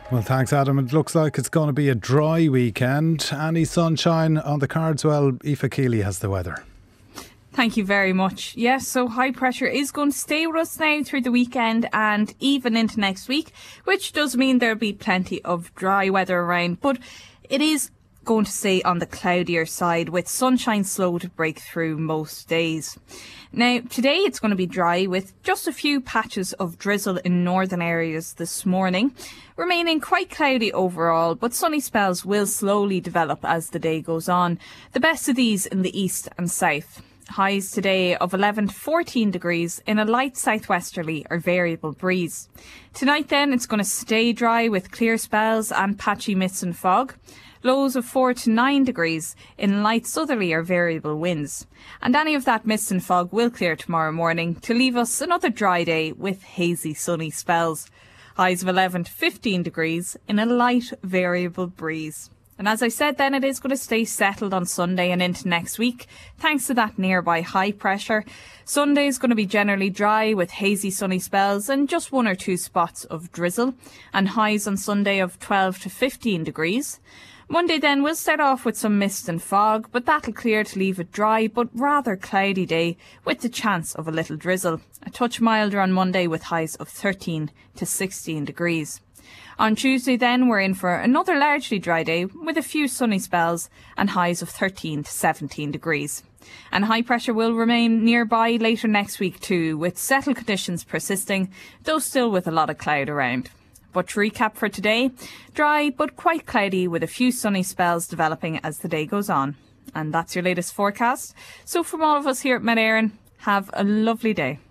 Well, thanks, Adam. It looks like it's going to be a dry weekend. Any sunshine on the cards? Well, Aoife Keeley has the weather. Thank you very much. Yes, so high pressure is going to stay with us now through the weekend and even into next week, which does mean there'll be plenty of dry weather around, but it is going to stay on the cloudier side with sunshine slow to break through most days. Now, today it's going to be dry with just a few patches of drizzle in northern areas this morning, remaining quite cloudy overall, but sunny spells will slowly develop as the day goes on. The best of these in the east and south. Highs today of 11 to 14 degrees in a light southwesterly or variable breeze. Tonight then it's going to stay dry with clear spells and patchy mist and fog. Lows of 4 to 9 degrees in light southerly or variable winds. And any of that mist and fog will clear tomorrow morning to leave us another dry day with hazy sunny spells. Highs of 11 to 15 degrees in a light variable breeze. And as I said then, it is going to stay settled on Sunday and into next week, thanks to that nearby high pressure. Sunday is going to be generally dry with hazy sunny spells and just 1 or 2 spots of drizzle, and highs on Sunday of 12 to 15 degrees. Monday then will start off with some mist and fog, but that'll clear to leave a dry but rather cloudy day with the chance of a little drizzle. A touch milder on Monday with highs of 13 to 16 degrees. On Tuesday then we're in for another largely dry day with a few sunny spells and highs of 13 to 17 degrees. And high pressure will remain nearby later next week too, with settled conditions persisting, though still with a lot of cloud around. But to recap for today, dry but quite cloudy with a few sunny spells developing as the day goes on. And that's your latest forecast. So from all of us here at Met Éireann, have a lovely day.